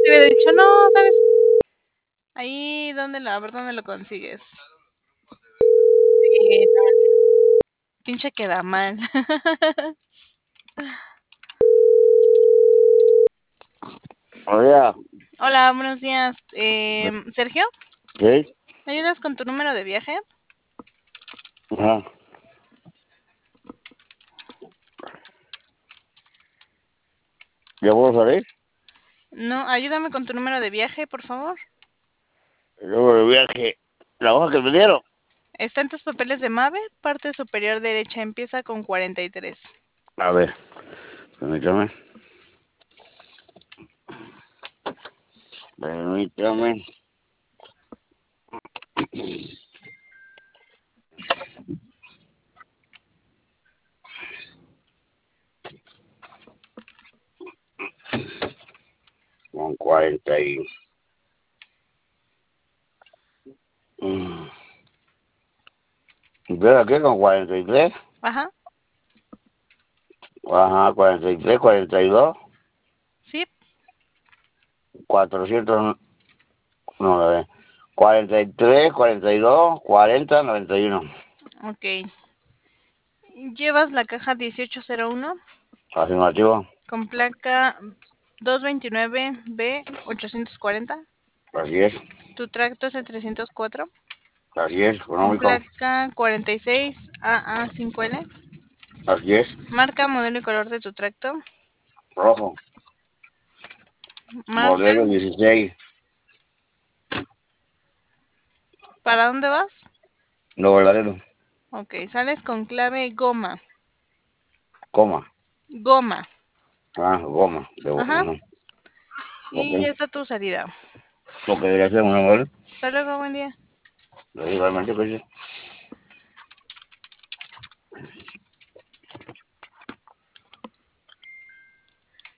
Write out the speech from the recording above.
te hubiera dicho, no, ¿sabes? Ahí, a ver dónde lo consigues. Sí, no, pinche queda mal. Hola, Hola, buenos días. Sergio, ¿sí? ¿me ayudas con tu número de viaje? Ajá. ¿Ya puedo salir? No, ayúdame con tu número de viaje, por favor. Luego de viaje, la hoja que me dieron. Está en tus papeles de MAVE, parte superior derecha, empieza con 43. A ver, permítame. Permítame. Con 40 y... ¿Pero qué? ¿Con 43? Ajá, Ajá, 43, 42, sí, 400... No, a ver. 43, 42, 40, 91. ok. Llevas la caja 1801 Afirmativo. con placa 229B840. Así es. Tu tracto es el 304. Así es, Con económico. placa 46AA5L. Así es. Marca, modelo y color de tu tracto. Rojo. Marca. Modelo 16. ¿Para dónde vas? Lo verdadero. Ok, sales con clave goma. Coma. Goma. Ah, goma. Ajá. Ajá. Ok. Y ya está tu salida. Lo que debería ser un amor. Hasta luego, buen día. Igualmente, pues.